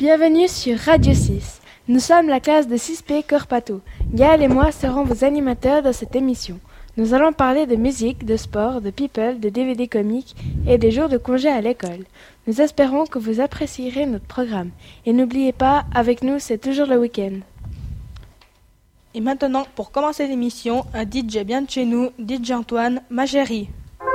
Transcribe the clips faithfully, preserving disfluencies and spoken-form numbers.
Bienvenue sur Radio six. Nous sommes la classe de six P Corpato. Gaël et moi serons vos animateurs de cette émission. Nous allons parler de musique, de sport, de people, de D V D comiques et des jours de congé à l'école. Nous espérons que vous apprécierez notre programme. Et n'oubliez pas, avec nous, c'est toujours le week-end. Et maintenant, pour commencer l'émission, un D J bien de chez nous, D J Antoine, ma chérie.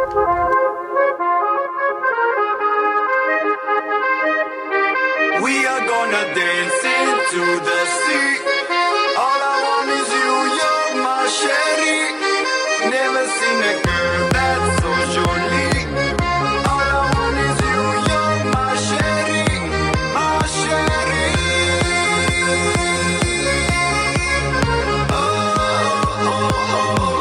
We are gonna dance into the sea. All I want is you, you're my chérie. Never seen a girl that's so jolie. All I want is you, you're my chérie, my chérie. Oh, oh, oh, oh.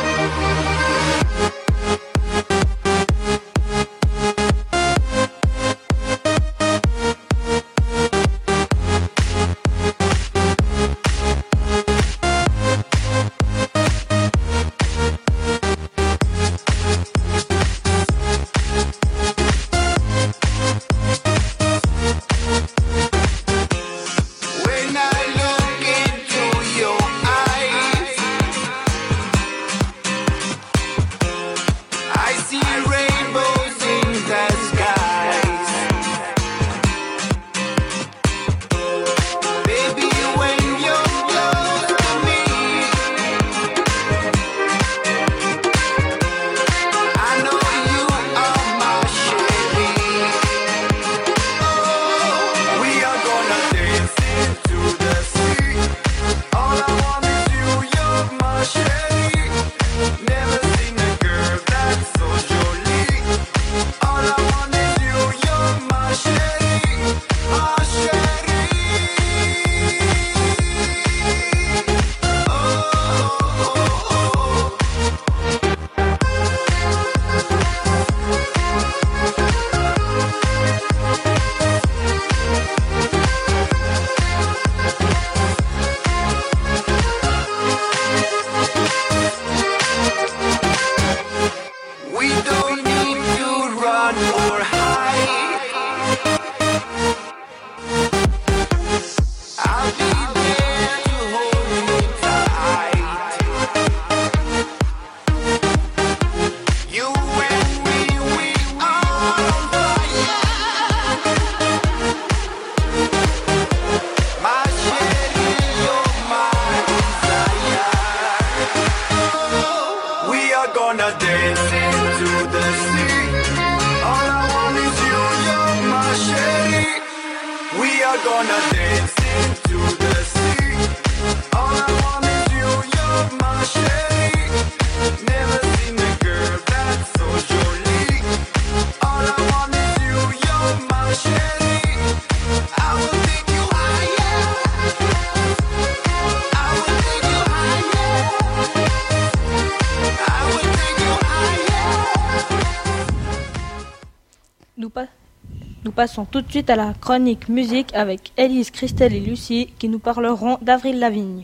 Nous passons tout de suite à la chronique musique avec Élise, Christelle et Lucie qui nous parleront d'Avril Lavigne.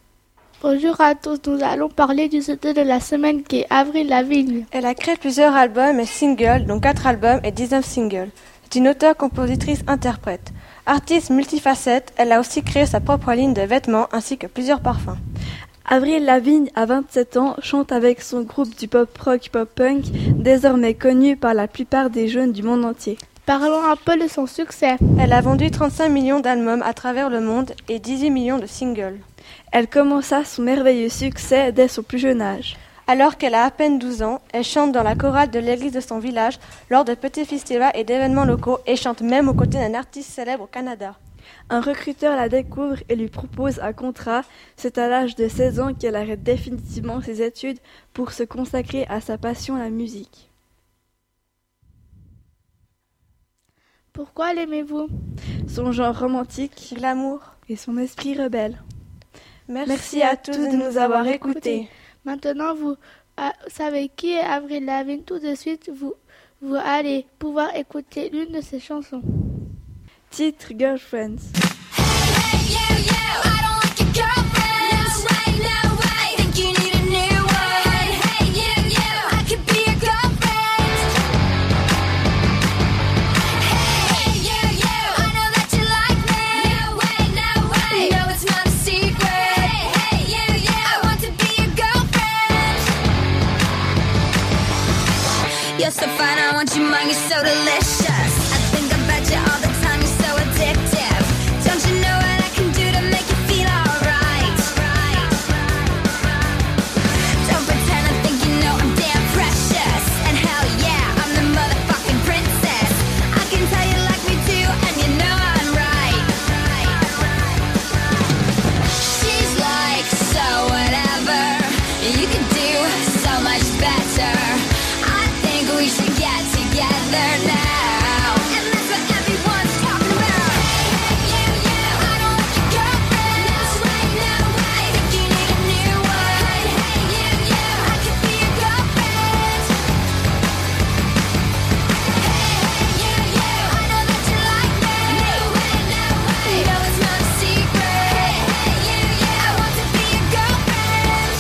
Bonjour à tous, nous allons parler du sujet de la semaine qui est Avril Lavigne. Elle a créé plusieurs albums et singles, dont quatre albums et dix-neuf singles. C'est une auteure, compositrice, interprète. Artiste multifacette, elle a aussi créé sa propre ligne de vêtements ainsi que plusieurs parfums. Avril Lavigne, à vingt-sept ans, chante avec son groupe du pop-rock pop-punk, désormais connu par la plupart des jeunes du monde entier. Parlons un peu de son succès. Elle a vendu trente-cinq millions d'albums à travers le monde et dix-huit millions de singles. Elle commença son merveilleux succès dès son plus jeune âge. Alors qu'elle a à peine douze ans, elle chante dans la chorale de l'église de son village lors de petits festivals et d'événements locaux et chante même aux côtés d'un artiste célèbre au Canada. Un recruteur la découvre et lui propose un contrat. C'est à l'âge de seize ans qu'elle arrête définitivement ses études pour se consacrer à sa passion, la musique. Pourquoi l'aimez-vous? Son genre romantique, glamour et son esprit rebelle. Merci, Merci à, à tous de nous avoir écoutés. Maintenant, vous euh, savez qui est Avril Lavigne. Tout de suite, vous, vous allez pouvoir écouter l'une de ses chansons. Titre Girlfriends. Hey, hey, you, you, I don't like your girlfriends. No way, no way, think you need a new one. Hey, you, you, I could be your girlfriend. Hey, you, you, I know that you like me. You're so fine, I want you mine, you're so delicious. I think about you all the time, you're so addictive. Don't you know what I can do to make you feel alright? Don't pretend I think you know I'm damn precious. And hell yeah, I'm the motherfucking princess. I can tell you like me too, and you know I'm right. She's like, so whatever, you can do so much better. I think we should get together now. And that's what everyone's talking about. Hey, hey, you, you, I don't want your girlfriend. No way, no way, think you need a new one. Hey, hey, you, you, I could be your girlfriend. Hey, hey, you, you, I know that you like me. No way, no way, no, it's not a secret. Hey, hey, you, you, I want to be your girlfriend.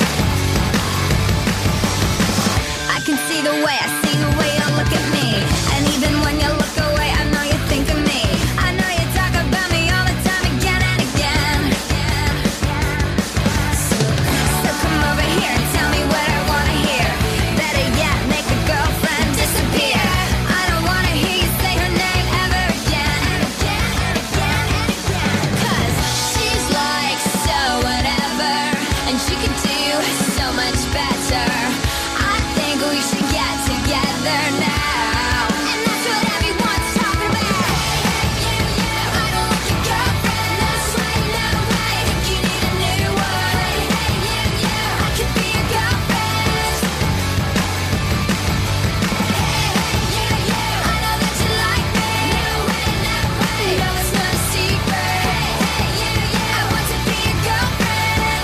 I can see the way, I see the way you look at me. And even when you look away, I know you think of me. I know you talk about me all the time, again and again. So, so come over here and tell me what I wanna hear. Better yet, make a girlfriend disappear. I don't wanna hear you say her name ever again. Cause she's like, so whatever, and she could do so much better. I think we should get together now. And that's what everyone's talking about. Hey, hey, you, you, I don't want your girlfriend. No way, no way, think you need a new one. Hey, hey, you, you, I could be your girlfriend. Hey, hey, you, you, I know that you like me. No way, no way, no, it's not a secret. Hey, hey, you, you, I want to be your girlfriend.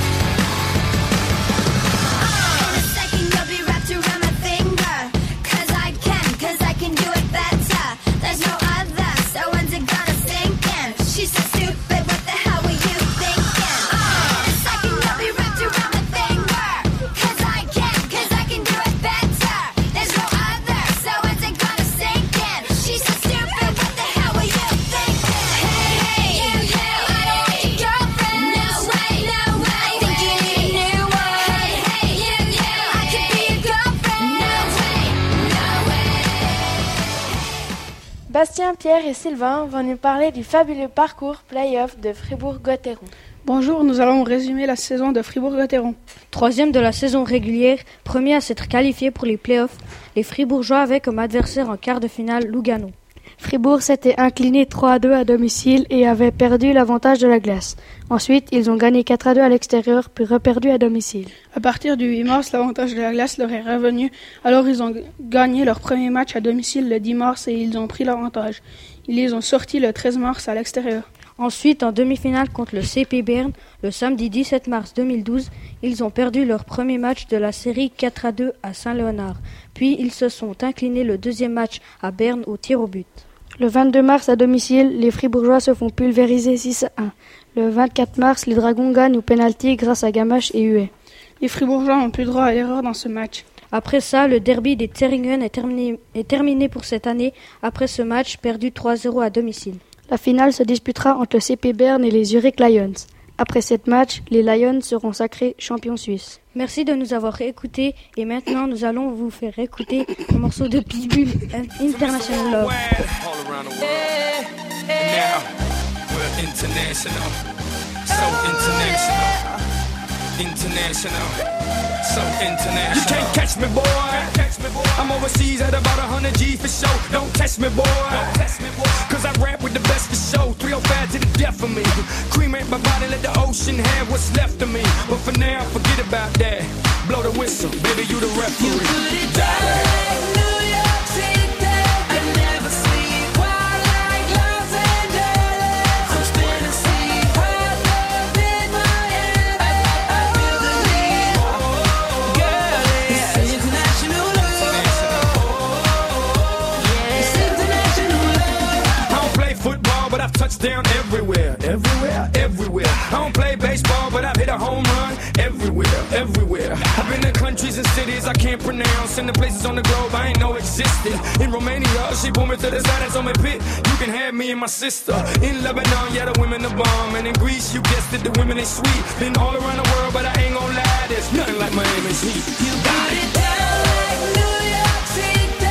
In a second you'll be wrapped around my finger. Cause I can, cause I can do it better. There's no other, so when's it gonna sink in? She's so stupid, what the hell were you thinking? In a second you'll be wrapped around my finger. Cause I can, cause I can do it better. There's no other, so when's it gonna sink in? She's so stupid, what the hell were you thinking? Hey, hey, you, you, I don't want your girlfriend. No way, no way, think you need a new one. Hey, hey, you, you, I could be your girlfriend. No way, no way. Bastien, Pierre et Sylvain vont nous parler du fabuleux parcours play-off de Fribourg-Gotteron. Bonjour, nous allons résumer la saison de Fribourg-Gotteron. Troisième de la saison régulière, premier à s'être qualifié pour les playoffs, les Fribourgeois avaient comme adversaire en quart de finale Lugano. Fribourg s'était incliné trois à deux à domicile et avait perdu l'avantage de la glace. Ensuite, ils ont gagné quatre à deux à l'extérieur, puis reperdu à domicile. À partir du huit mars, l'avantage de la glace leur est revenu, alors ils ont g- gagné leur premier match à domicile le dix mars et ils ont pris l'avantage. Ils les ont sortis le treize mars à l'extérieur. Ensuite, en demi-finale contre le C P Berne, le samedi dix-sept mars deux mille douze, ils ont perdu leur premier match de la série quatre à deux à Saint-Léonard. Puis, ils se sont inclinés le deuxième match à Berne au tir au but. Le vingt-deux mars à domicile, les Fribourgeois se font pulvériser six à un. Le vingt-quatre mars, les Dragons gagnent au pénalty grâce à Gamache et Huet. Les Fribourgeois n'ont plus droit à l'erreur dans ce match. Après ça, le derby des Thüringen est terminé, est terminé pour cette année après ce match perdu trois zéro à domicile. La finale se disputera entre le C P Berne et les Zurich Lions. Après cette match, les Lions seront sacrés champions suisses. Merci de nous avoir écoutés et maintenant nous allons vous faire écouter un morceau de Pitbull International Love. All around the world. Now we're international, so international, international, so international. You can't catch me, boy. I'm overseas at about a hundred G for show. Don't test me, boy. Cause I rap with the best for show. three oh five to the death of me. Cremate my body, let the ocean have what's left of me. But for now, forget about that. Blow the whistle, baby, you the referee. You put it down, New York City. I never sleep quite like Los Angeles. I'm spinning sea, hot love in my head. I, I, I feel the need, oh, girl, yeah. It's international love. Yeah. It's international love. I don't play football, but I've touched down everywhere, everywhere, everywhere. I don't play baseball, but I've hit a home run everywhere, everywhere. I've been to countries and cities I can't pronounce, and the places on the globe I ain't know existed. In Romania, she pulled me to the side and told me, Pit, you can have me and my sister. In Lebanon, yeah, the women are bomb, and in Greece, you guessed it, the women ain't sweet. Been all around the world, but I ain't gon' lie, there's nothing like Miami's heat. You got it down like New York City.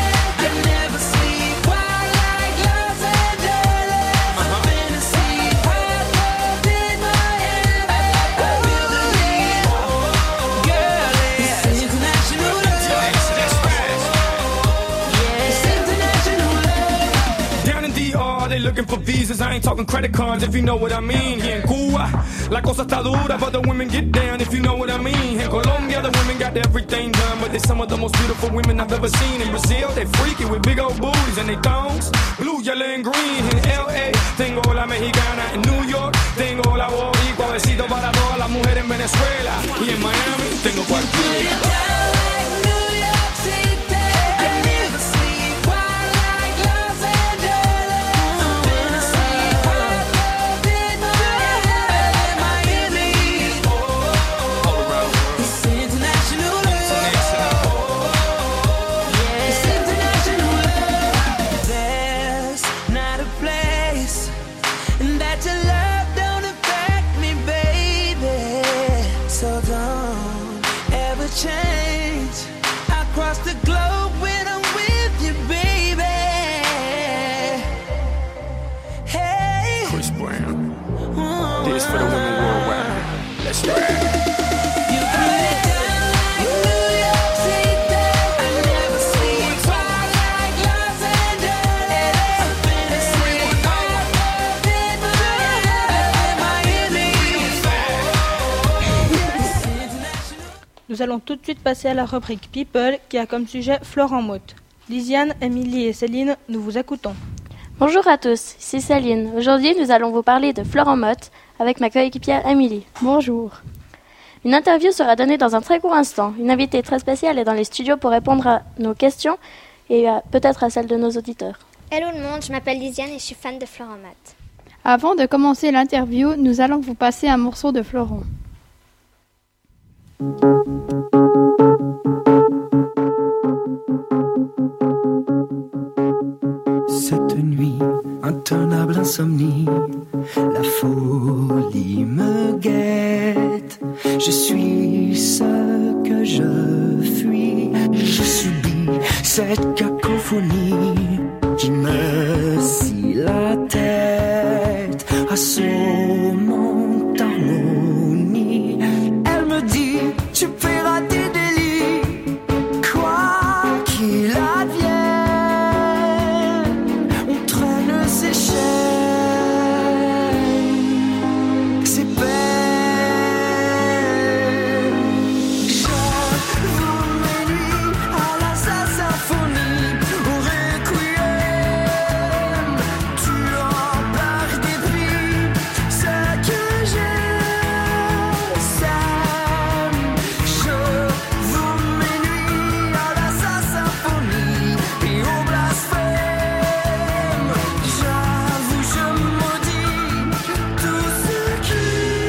looking for visas, I ain't talking credit cards if you know what I mean. Here in Cuba, la cosa está dura, but the women get down if you know what I mean. In Colombia, the women got everything done, but they're some of the most beautiful women I've ever seen. In Brazil, they freaky with big old booties and they thongs, blue, yellow, and green. In L A, tengo la mexicana. In New York, tengo la boricua. Besito para todas las mujeres en Venezuela. Y en Miami, tengo cualquiera. Nous allons tout de suite passer à la rubrique People qui a comme sujet Florent Mott. Lisiane, Émilie et Céline, nous vous écoutons. Bonjour à tous, c'est Céline. Aujourd'hui, nous allons vous parler de Florent Mott avec ma coéquipière Émilie. Bonjour. Une interview sera donnée dans un très court instant. Une invitée très spéciale est dans les studios pour répondre à nos questions et à, peut-être à celles de nos auditeurs. Hello le monde, je m'appelle Lisiane et je suis fan de Florent Mott. Avant de commencer l'interview, nous allons vous passer un morceau de Florent. Cette nuit, intenable insomnie, la folie me guette. Je suis ce que je fuis, je subis cette cacophonie qui me scie la tête, assommant harmonie. Elle me dit, tu paieras tes délits, quoi qu'il advienne. On traîne ses chaînes, ses peines. J'avoue mes nuits à la sa symphonie, au requiem. Tu embarques des prix, ce que j'aime. J'avoue mes nuits à la sa symphonie et au blasphème. J'avoue, je maudis tout ce qui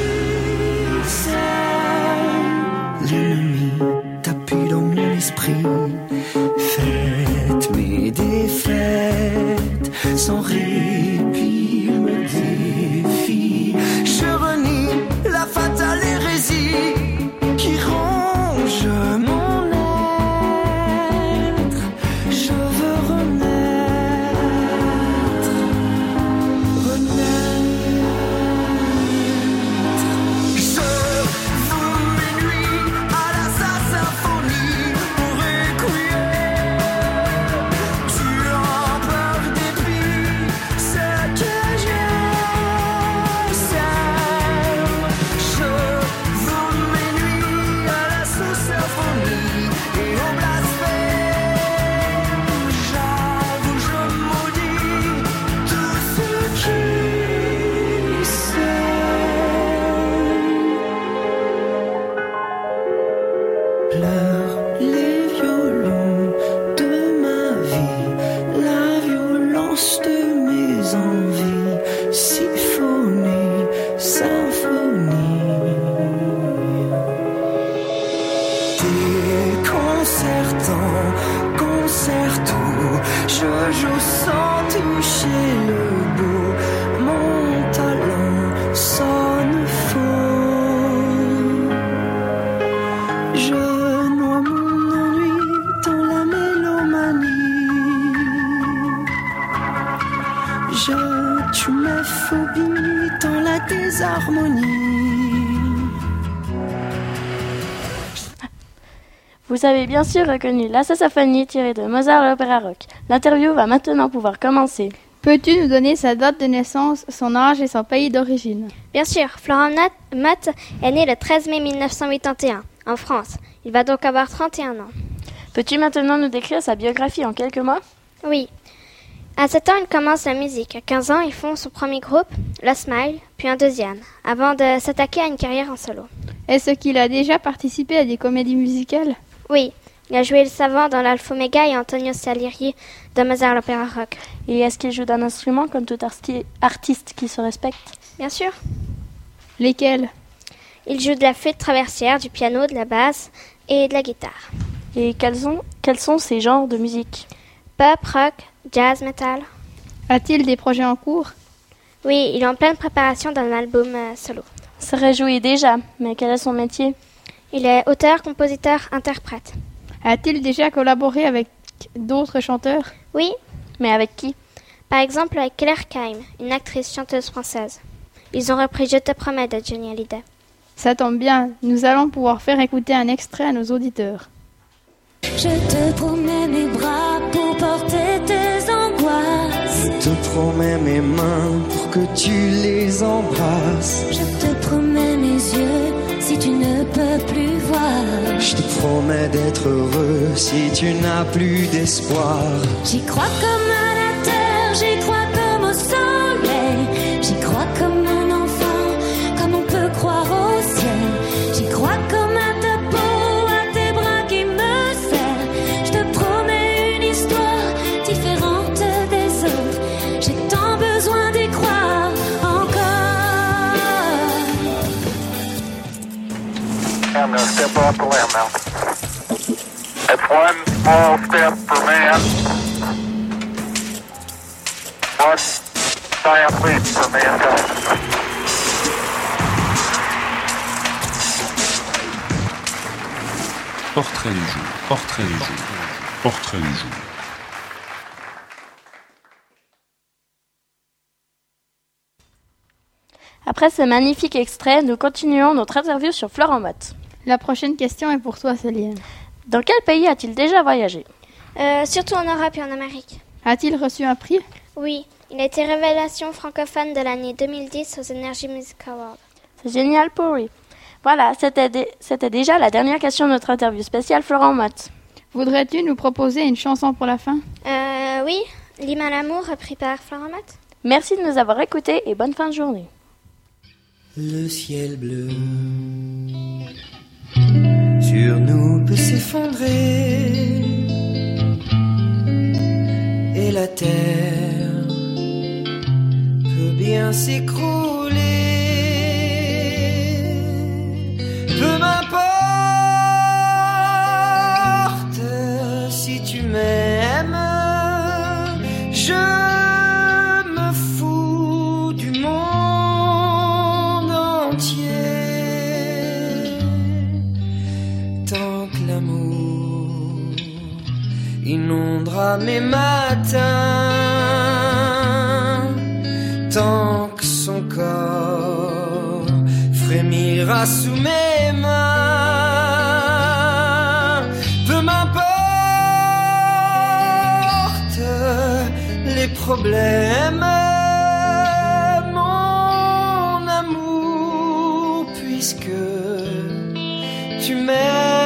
s'aime. L'ennemi tapis dans mon esprit, faites mes défaites sans répit me défie. Je renie la fatale hérésie qui ronge mon être. Je veux renaître, renaître. Je veux mes nuits à la sa symphonie, au requiem. Tu embarques des prix, ce que j'aime. Je veux mes nuits à la sa symphonie et au blasphème. J'avoue, je maudis tout ce qui s'aime. Pleurent les violons de ma vie, la violence de mes envies, symphonie, symphonie. Déconcertant, concerto, je joue sans toucher le beau. Mon talent sonne faux. Je noie mon ennui dans la mélomanie. Je tue mes phobies dans la désharmonie. Vous avez bien sûr reconnu la Saxophonie tirée de Mozart l'opéra rock. L'interview va maintenant pouvoir commencer. Peux-tu nous donner sa date de naissance, son âge et son pays d'origine? Bien sûr, Florent Mott est né le treize mai mille neuf cent quatre-vingt-onze, en France. Il va donc avoir trente et un ans. Peux-tu maintenant nous décrire sa biographie en quelques mots? Oui. À sept ans, il commence la musique. À quinze ans, il fonde son premier groupe, Le Smile, puis un deuxième, avant de s'attaquer à une carrière en solo. Est-ce qu'il a déjà participé à des comédies musicales? Oui. Il a joué le savant dans l'Alpha-Omega et Antonio Salieri de Mozart l'Opéra Rock. Et est-ce qu'il joue d'un instrument comme tout arti- artiste qui se respecte? Bien sûr. Lesquels? Il joue de la flûte traversière, du piano, de la basse et de la guitare. Et quels sont, quels sont ces genres de musique? Pop, rock, jazz, metal. A-t-il des projets en cours? Oui, il est en pleine préparation d'un album euh, solo. Se réjouit déjà, mais quel est son métier? Il est auteur, compositeur, interprète. A-t-il déjà collaboré avec d'autres chanteurs? Oui. Mais avec qui? Par exemple avec Claire Kaim, une actrice chanteuse française. Ils ont repris Je te promets de Johnny Hallyday. Ça tombe bien, nous allons pouvoir faire écouter un extrait à nos auditeurs. Je te promets mes bras pour porter tes angoisses. Je te promets mes mains pour que tu les embrasses. Je te promets mes yeux si tu ne peux plus voir. Je te promets d'être heureux si tu n'as plus d'espoir. J'y crois comme à la terre, j'y crois comme au soleil. J'y crois comme un enfant, comme on peut croire au ciel. J'y crois comme à ta peau, à tes bras qui me serrent. Je te promets une histoire différente des autres. J'ai tant besoin d'y croire encore. I'm gonna step off the limb now. That's one small step for man, one giant leap for mankind. Portrait du jour, portrait du jour, portrait du jour. Après ce magnifique extrait, nous continuons notre interview sur Florent Mott. La prochaine question est pour toi, Céline. Dans quel pays a-t-il déjà voyagé? euh, Surtout en Europe et en Amérique. A-t-il reçu un prix? Oui, il a été révélation francophone de l'année deux mille dix aux Energy Music Awards. C'est génial pour lui. Voilà, c'était, dé- c'était déjà la dernière question de notre interview spéciale Florent Mott. Voudrais-tu nous proposer une chanson pour la fin? Euh, oui, L'hymne à l'amour repris par Florent Mott. Merci de nous avoir écoutés et bonne fin de journée. Le ciel bleu sur nous peut s'effondrer et la terre peut bien s'écrouler. Peu m'importe si tu m'aimes, je me fous du monde entier. Tant que l'amour inondera mes matins, tant que son corps frémira sous mes mains, peu m'importe les problèmes, mon amour, puisque tu m'aimes.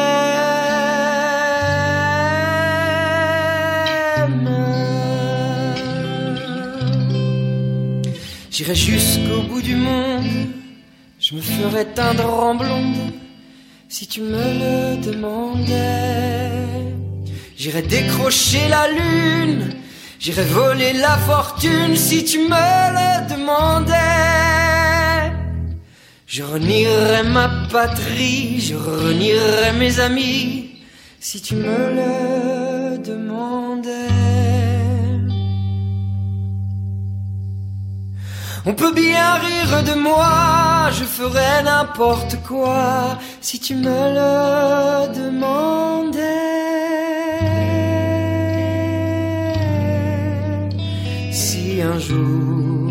J'irai jusqu'au bout du monde, je me ferai teindre en blonde si tu me le demandais. J'irai décrocher la lune, j'irai voler la fortune si tu me le demandais. Je renierai ma patrie, je renierai mes amis si tu me le demandais. On peut bien rire de moi, je ferais n'importe quoi si tu me le demandais. Si un jour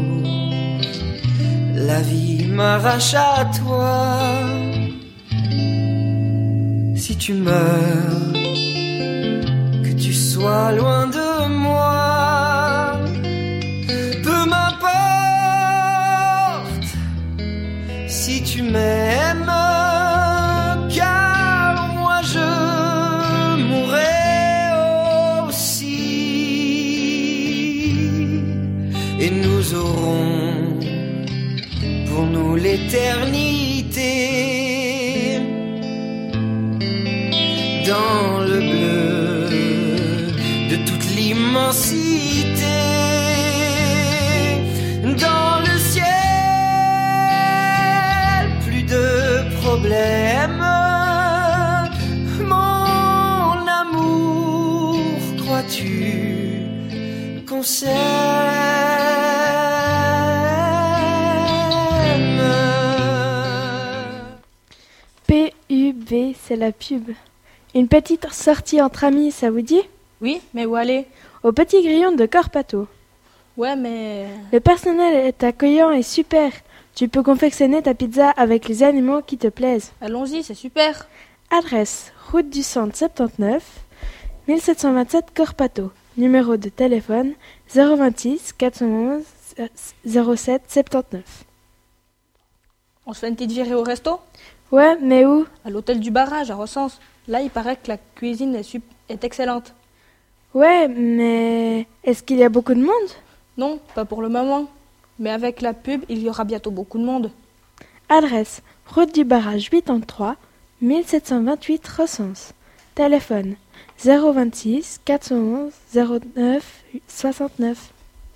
la vie m'arrache à toi, si tu meurs, que tu sois loin de moi, l'éternité. Dans le bleu de toute l'immensité, dans le ciel, plus de problèmes. Mon amour, crois-tu qu'on s'aime? P U B, c'est la pub. Une petite sortie entre amis, ça vous dit? Oui, mais où aller? Au Petit Grillon de Corpato. Ouais, mais... Le personnel est accueillant et super. Tu peux confectionner ta pizza avec les aliments qui te plaisent. Allons-y, c'est super. Adresse, route du Centre soixante-dix-neuf, mille sept cent vingt-sept Corpato. Numéro de téléphone zéro vingt-six quatre cent onze zéro sept soixante-dix-neuf. On se fait une petite virée au resto? Ouais, mais où? À l'hôtel du Barrage, à Recense. Là, il paraît que la cuisine est, sup- est excellente. Ouais, mais est-ce qu'il y a beaucoup de monde? Non, pas pour le moment. Mais avec la pub, il y aura bientôt beaucoup de monde. Adresse, route du Barrage quatre-vingt-trois, mille sept cent vingt-huit Recense. Téléphone zéro vingt-six quatre cent onze zéro neuf soixante-neuf.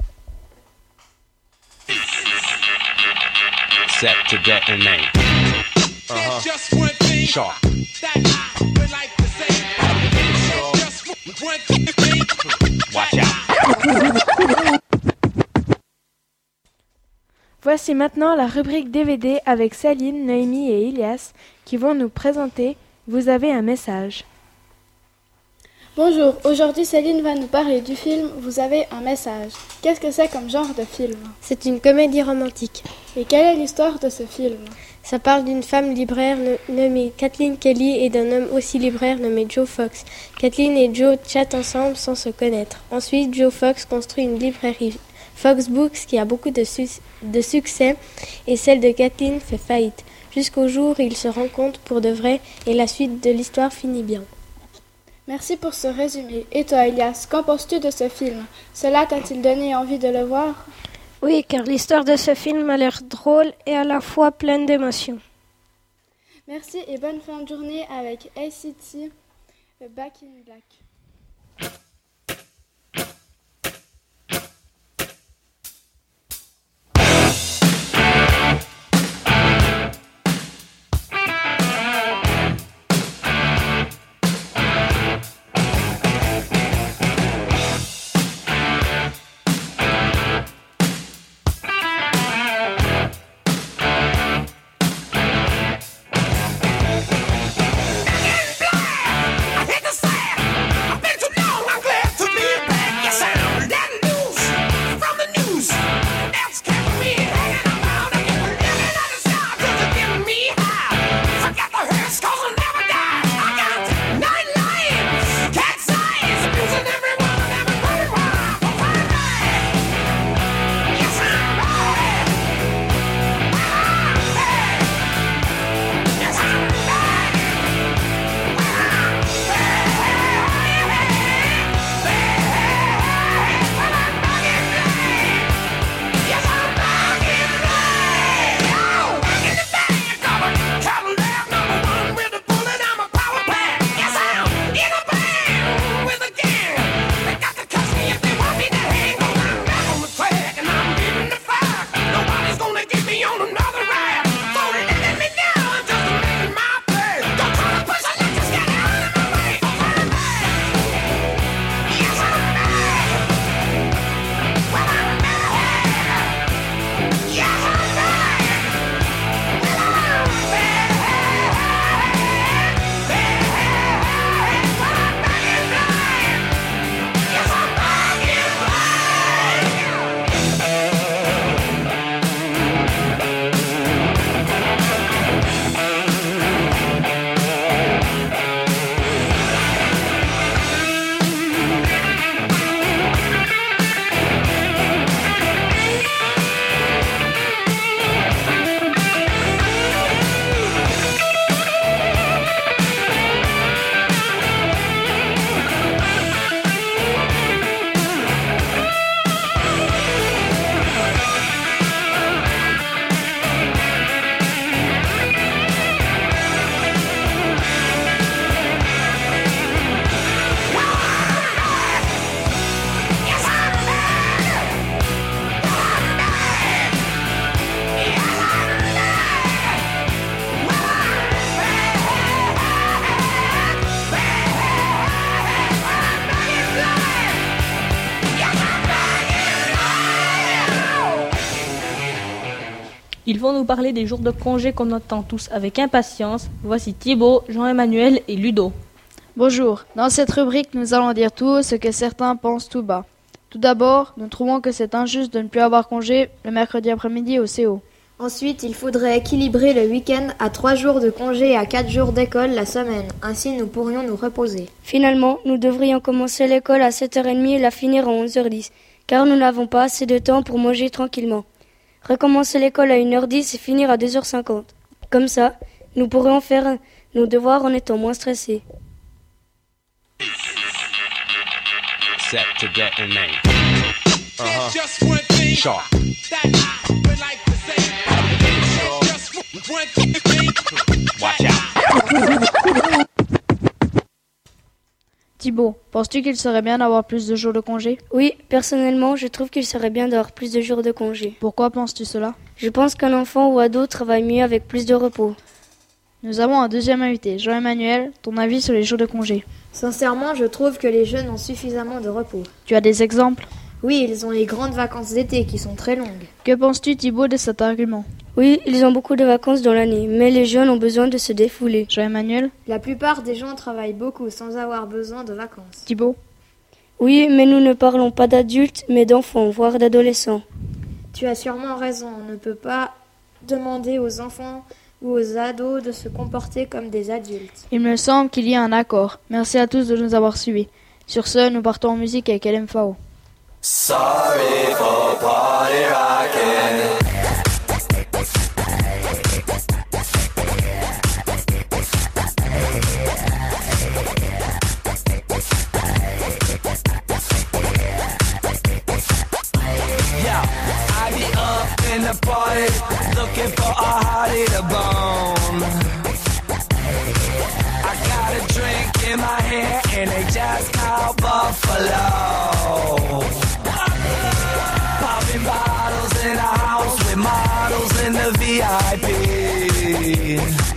Set to detonate. Uh-huh. Sharp. Watch out. Voici maintenant la rubrique D V D avec Céline, Noémie et Ilias qui vont nous présenter « Vous avez un message ». Bonjour, aujourd'hui Céline va nous parler du film Vous avez un message. Qu'est-ce que c'est comme genre de film? C'est une comédie romantique. Et quelle est l'histoire de ce film? Ça parle d'une femme libraire nommée Kathleen Kelly et d'un homme aussi libraire nommé Joe Fox. Kathleen et Joe chattent ensemble sans se connaître. Ensuite, Joe Fox construit une librairie Fox Books qui a beaucoup de, su- de succès et celle de Kathleen fait faillite. Jusqu'au jour où ils se rencontrent pour de vrai et la suite de l'histoire finit bien. Merci pour ce résumé. Et toi, Elias, qu'en penses-tu de ce film? Cela t'a-t-il donné envie de le voir? Oui, car l'histoire de ce film a l'air drôle et à la fois pleine d'émotions. Merci et bonne fin de journée avec A C T Back in Black. I hit the sand. Ils vont nous parler des jours de congé qu'on attend tous avec impatience. Voici Thibaut, Jean-Emmanuel et Ludo. Bonjour, dans cette rubrique nous allons dire tout haut ce que certains pensent tout bas. Tout d'abord, nous trouvons que c'est injuste de ne plus avoir congé le mercredi après-midi au C O. Ensuite, il faudrait équilibrer le week-end à trois jours de congé et à quatre jours d'école la semaine. Ainsi, nous pourrions nous reposer. Finalement, nous devrions commencer l'école à sept heures trente et la finir à onze heures dix, car nous n'avons pas assez de temps pour manger tranquillement. Recommencer l'école à une heure dix et finir à deux heures cinquante. Comme ça, nous pourrions faire nos devoirs en étant moins stressés. Set to detonate. Uh-huh. Sharp. Watch out. Thibaut, penses-tu qu'il serait bien d'avoir plus de jours de congé? Oui, personnellement, je trouve qu'il serait bien d'avoir plus de jours de congé. Pourquoi penses-tu cela? Je pense qu'un enfant ou ado travaille mieux avec plus de repos. Nous avons un deuxième invité, Jean-Emmanuel, ton avis sur les jours de congé? Sincèrement, je trouve que les jeunes ont suffisamment de repos. Tu as des exemples? Oui, ils ont les grandes vacances d'été qui sont très longues. Que penses-tu, Thibaut, de cet argument? Oui, ils ont beaucoup de vacances dans l'année, mais les jeunes ont besoin de se défouler. Jean-Emmanuel? La plupart des gens travaillent beaucoup sans avoir besoin de vacances. Thibaut? Oui, mais nous ne parlons pas d'adultes, mais d'enfants, voire d'adolescents. Tu as sûrement raison, on ne peut pas demander aux enfants ou aux ados de se comporter comme des adultes. Il me semble qu'il y a un accord. Merci à tous de nous avoir suivis. Sur ce, nous partons en musique avec L M F A O. Sorry for party rocking. Yeah, I be up in the party, looking for a hottie to bone. I got a drink in my hand and they just call Buffalo. Popping bottles in a house with models in the V I P.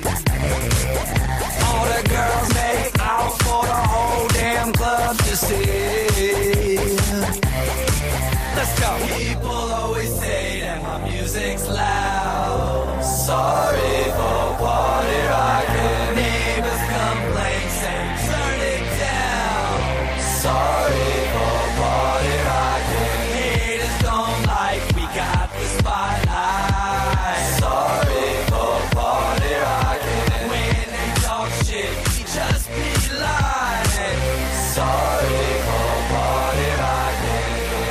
All the girls make out for the whole damn club to see. Let's go. People always say that my music's loud. Sorry for party rocking. Neighbors complain, say turn it down. Sorry for party rocking. Haters don't like we got the spotlight. Sorry for party rocking. When they talk shit, we just be lying. Sorry for party rocking.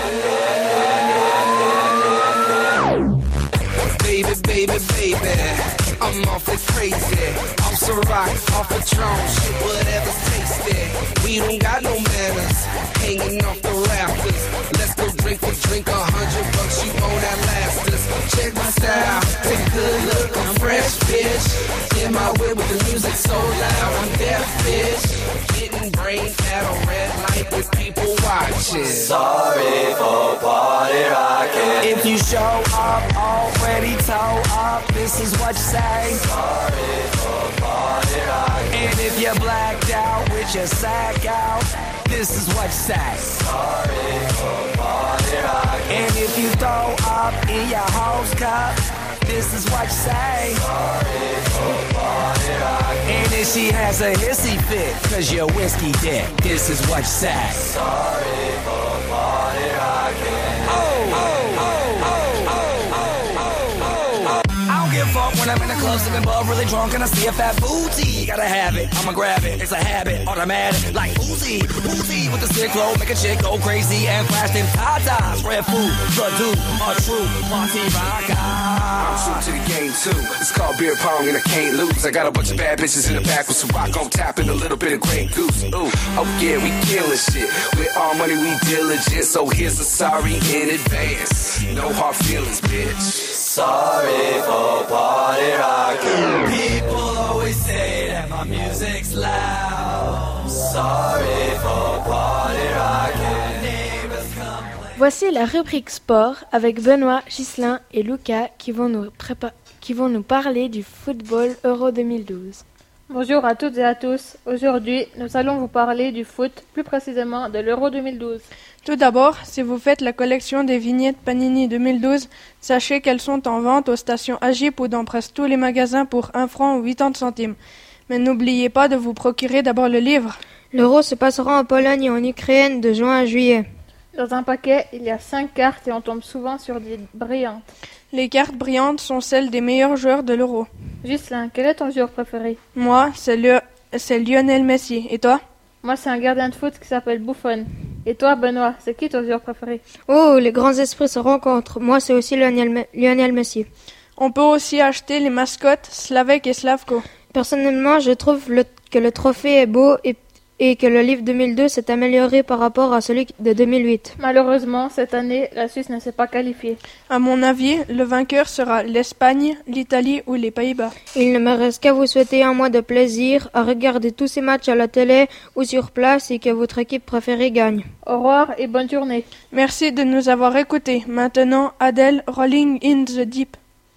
Baby, baby, baby, I'm awfully crazy. Off Ciroc, off Patron, shit, whatever's tasty. We don't got no manners, hanging off the rafters. Let's go drink for drink, a hundred bucks, you own that lasters. Check my style, take a good look, I'm fresh, bitch. In my way with the music so loud, I'm deaf, bitch. Getting brain at a red light with people watching. Sorry for party rocking. If you show up already toe up, this is what you say. Sorry for party rocking. And if you're blacked out with your sack out, this is what you say. Sorry for party rocking. And if you throw up in your hose cup, this is what you say. Sorry for party rocking. And if she has a hissy fit, cause you're whiskey dick, this is what you say. Sorry for party rocking. Oh, oh, oh, oh, oh, oh, oh, oh. I don't give a fuck when I'm in the club sipping bub, really drunk and I see a fat booty. Gotta have it, I'ma grab it, it's a habit, automatic, like Uzi, Uzi with the sick flow, make a chick go crazy and flash them tatas. Red food, the dude, a true party rocker. I'm true to the game too. It's called beer pong and I can't lose. I got a bunch of bad bitches in the back with some rock on tap and a little bit of Grey Goose. Ooh, oh yeah, we killing shit. With all money we diligent, so here's a sorry in advance. No hard feelings, bitch. Sorry for party rocking. People always say that my music's loud. Sorry for party rocking. Voici la rubrique sport avec Benoît, Ghislain et Lucas qui vont nous, prépa- qui vont nous parler du football Euro deux mille douze. Bonjour à toutes et à tous. Aujourd'hui, nous allons vous parler du foot, plus précisément de l'Euro deux mille douze. Tout d'abord, si vous faites la collection des vignettes Panini deux mille douze, sachez qu'elles sont en vente aux stations Agip ou dans presque tous les magasins pour un franc ou quatre-vingts centimes. Mais n'oubliez pas de vous procurer d'abord le livre. L'Euro se passera en Pologne et en Ukraine de juin à juillet. Dans un paquet, il y a cinq cartes et on tombe souvent sur des brillantes. Les cartes brillantes sont celles des meilleurs joueurs de l'Euro. Ghislain, quel est ton joueur préféré? Moi, c'est, le... c'est Lionel Messi. Et toi? Moi, c'est un gardien de foot qui s'appelle Buffon. Et toi, Benoît, c'est qui ton joueur préféré? Oh, les grands esprits se rencontrent. Moi, c'est aussi Lionel, Me- Lionel Messi. On peut aussi acheter les mascottes Slavek et Slavko. Personnellement, je trouve le... que le trophée est beau et... et que le livre deux mille deux s'est amélioré par rapport à celui de deux mille huit. Malheureusement, cette année, la Suisse ne s'est pas qualifiée. À mon avis, le vainqueur sera l'Espagne, l'Italie ou les Pays-Bas. Il ne me reste qu'à vous souhaiter un mois de plaisir, à regarder tous ces matchs à la télé ou sur place et que votre équipe préférée gagne. Au revoir et bonne journée. Merci de nous avoir écoutés. Maintenant, Adele, Rolling in the Deep.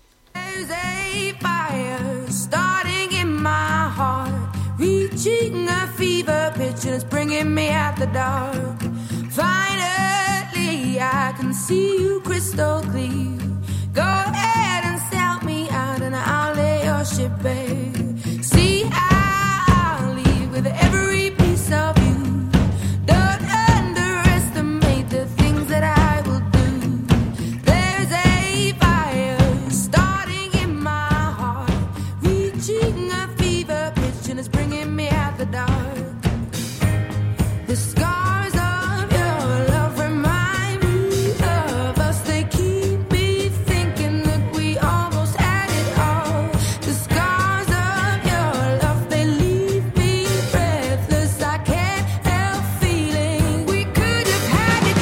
Reaching a fever pitch and it's bringing me out the dark. Finally, I can see you crystal clear. Go ahead and sell me out and I'll lay your ship bare. See, I'll leave with every piece of you. Don't underestimate the things that I will do. There's a fire starting in my heart, reaching a fever pitch and it's bringing me out the dark. The scars of your love remind me of us. They keep me thinking that we almost had it all. The scars of your love, they leave me breathless. I can't help feeling we could have had it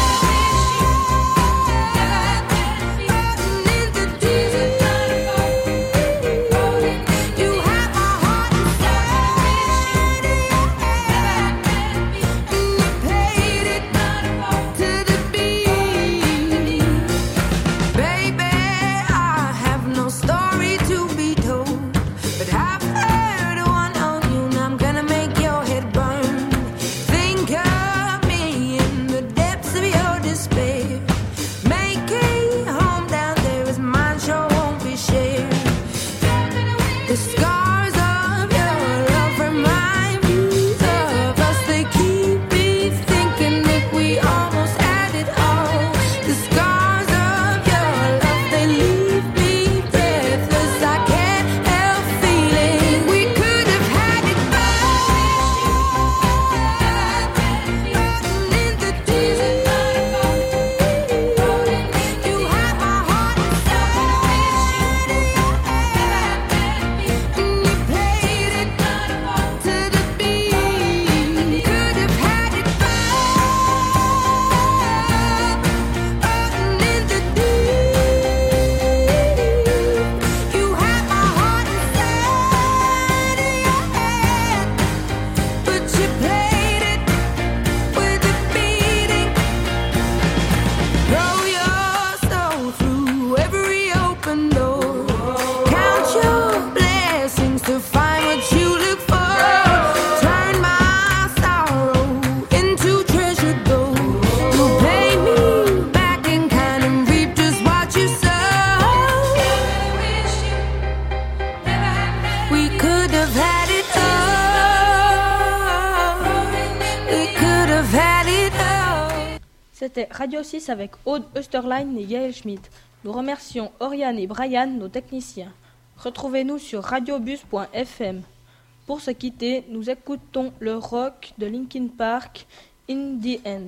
C'était Radio six avec Aude Oesterlein et Gaël Schmidt. Nous remercions Oriane et Brian, nos techniciens. Retrouvez-nous sur radiobus point f m. Pour se quitter, nous écoutons le rock de Linkin Park, In the End.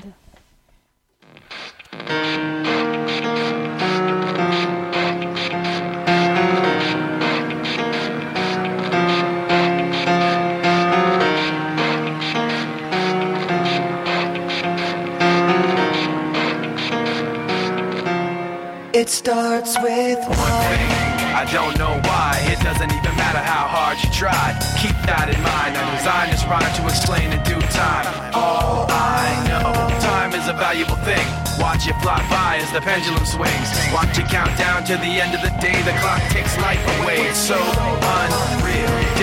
It starts with one thing. I don't know why. It doesn't even matter how hard you try. Keep that in mind. I designed this rhyme to explain in due time. All I know, time is a valuable thing. Watch it fly by as the pendulum swings. Watch it count down to the end of the day. The clock takes life away. It's so unreal. Didn't look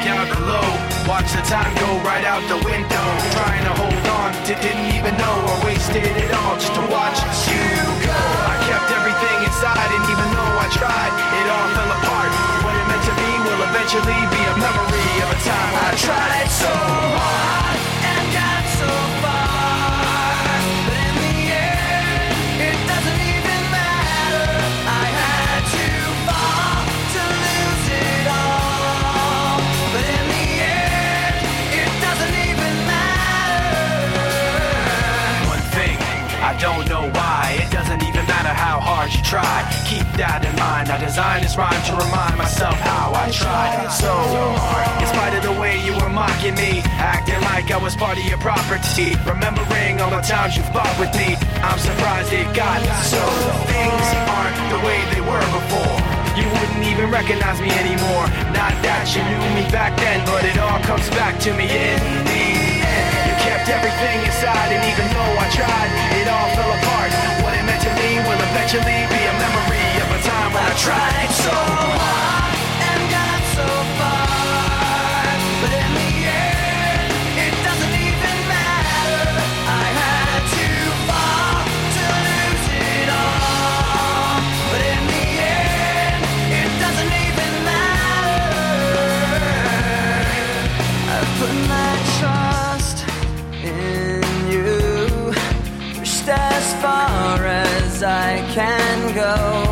down below. Watch the time go right out the window. Trying to hold on, to didn't even know I wasted it all just to watch you go. I kept everything inside, and even though I tried, it all fell apart. What it meant to be will eventually be a memory of a time I tried so hard and got so far, but in the end, it doesn't even matter. I had to fall to lose it all, but in the end, it doesn't even matter. One thing, I don't know why, it doesn't even matter how hard you try. Keep that in mind, I designed this rhyme to remind myself how I tried so hard. In spite of the way you were mocking me, acting like I was part of your property, remembering all the times you fought with me, I'm surprised it got so. Things aren't the way they were before. You wouldn't even recognize me anymore. Not that you knew me back then, but it all comes back to me in the end. You kept everything inside, and even though I tried, it all fell apart. What it meant to me will eventually be a memory of a time when I tried so hard and got so far, but in the end, it doesn't even matter. I had to fall to lose it all, but in the end, it doesn't even matter. I put my trust in you, pushed as far as I can go.